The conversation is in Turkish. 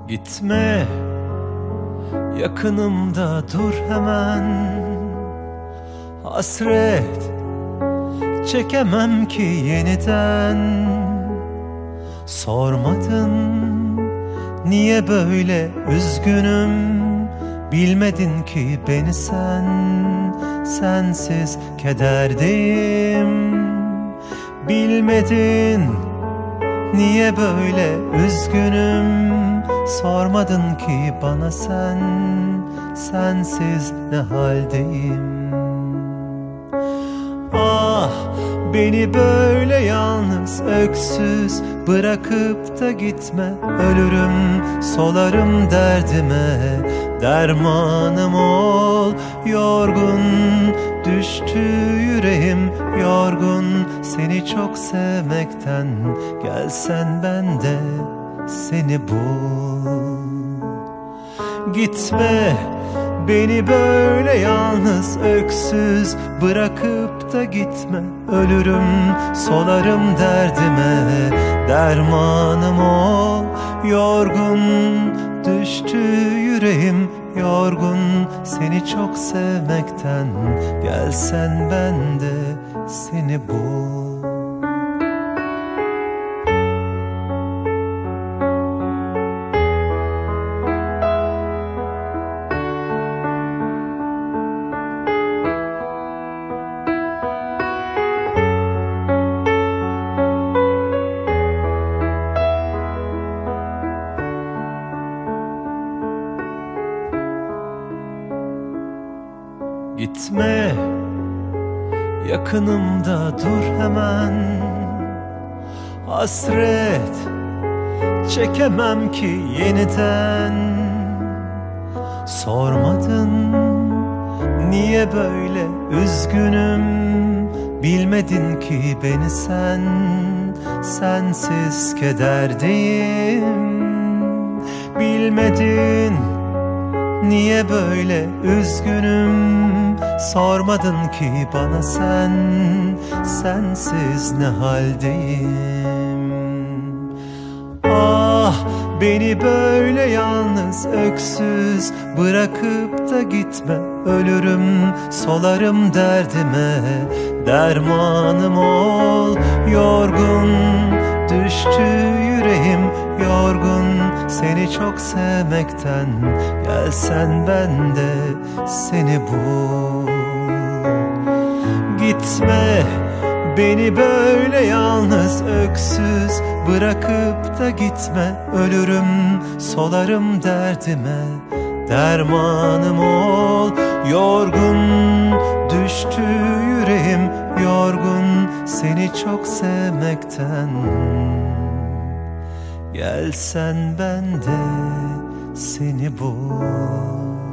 Gitme, yakınımda dur hemen. Hasret çekemem ki yeniden. Sormadın niye böyle üzgünüm, bilmedin ki beni sen. Sensiz kederdeyim. Bilmedin niye böyle üzgünüm, sormadın ki bana sen. Sensiz ne haldeyim. Ah, beni böyle yalnız öksüz bırakıp da gitme. Ölürüm, solarım derdime. Dermanım ol, yorgun düştü yüreğim, yorgun seni çok sevmekten. Gelsen ben de seni bul. Gitme, beni böyle yalnız öksüz bırakıp da gitme. Ölürüm, solarım derdime. Dermanım ol, yorgun düştü yüreğim, yorgun seni çok sevmekten. Gelsen ben de seni bul. Gitme, yakınımda dur hemen. Hasret çekemem ki yeniden. Sormadın niye böyle üzgünüm, bilmedin ki beni sen. Sensiz kederdeyim. Bilmedin niye böyle üzgünüm, sormadın ki bana sen. Sensiz ne haldeyim. Ah, beni böyle yalnız öksüz bırakıp da gitme. Ölürüm, solarım derdime. Dermanım ol, yorgun düştü yüreğim, yorgun seni çok sevmekten. Gelsen ben de seni bul. Gitme, beni böyle yalnız öksüz bırakıp da gitme. Ölürüm, solarım derdime. Dermanım ol, yorgun düştü yüreğim, yorgun seni çok sevmekten. Gelsen ben de seni bul.